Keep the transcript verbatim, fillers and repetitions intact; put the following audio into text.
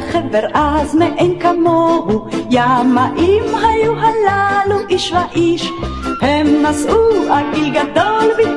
חבר אז מאין כמוהו, ימאים היו הללו איש ואיש, הם נשאו עגיל גדול